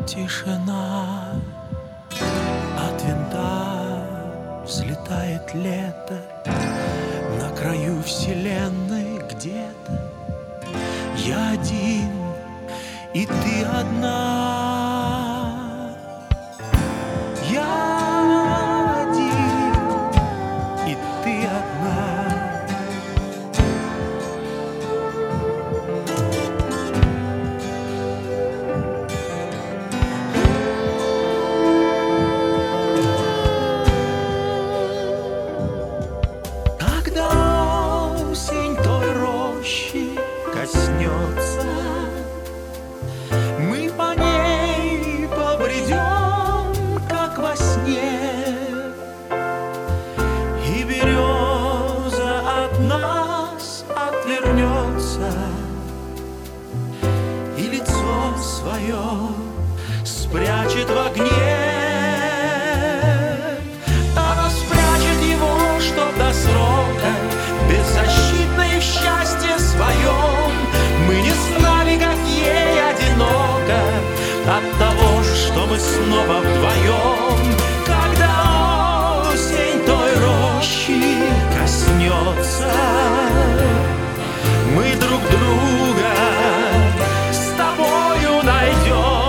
Тишина, от винта взлетает лето. На краю вселенной где-то я один, и ты одна. Я один, и ты одна. Когда осень той рощи коснется, мы по ней побредем, как во сне, и береза от нас отвернется, и лицо свое спрячет в огне. Она спрячет его, чтоб до срока, беззащитной в счастье своем, мы не знали, как ей одиноко от того, что мы снова вдвоем. Когда осень той рощи коснется, мы друг друга с тобою найдем.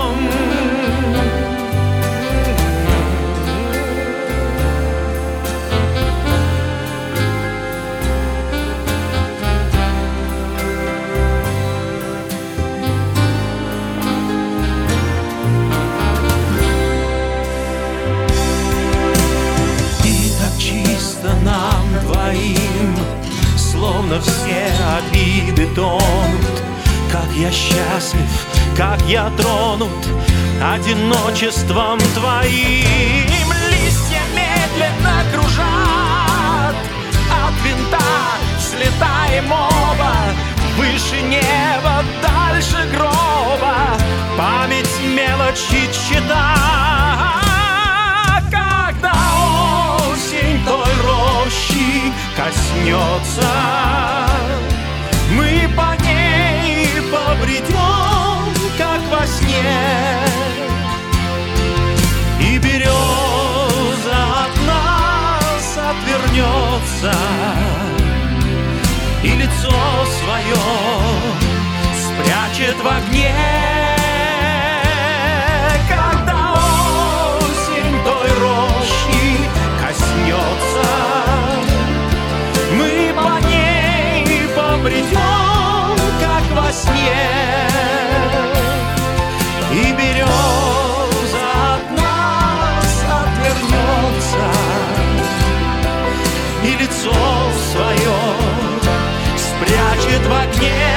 Нам двоим, словно все обиды тонут. Как я счастлив, как я тронут одиночеством твоим. Листья медленно кружат, от винта слетаем оба, выше неба, дальше гроба, память мелочи читает. Когда осень той рощи коснется, мы по ней побредем, как во сне, и береза от нас отвернется, и лицо свое спрячет в огне. Мы по ней побредем, как во сне, и береза от нас отвернется, и лицо свое спрячет в огне.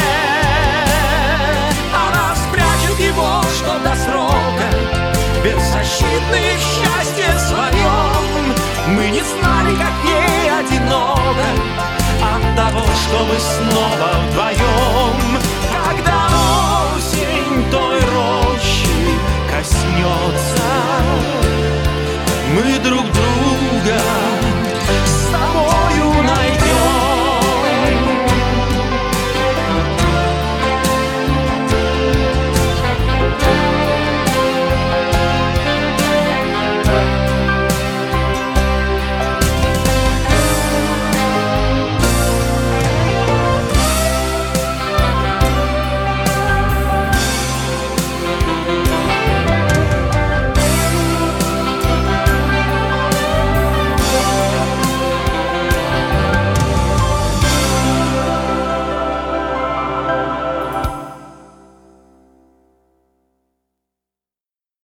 Она спрячет его, что до срока, беззащитный в счастье своем, мы не знали, как ей одиноко от того, что мы снова вдвоем.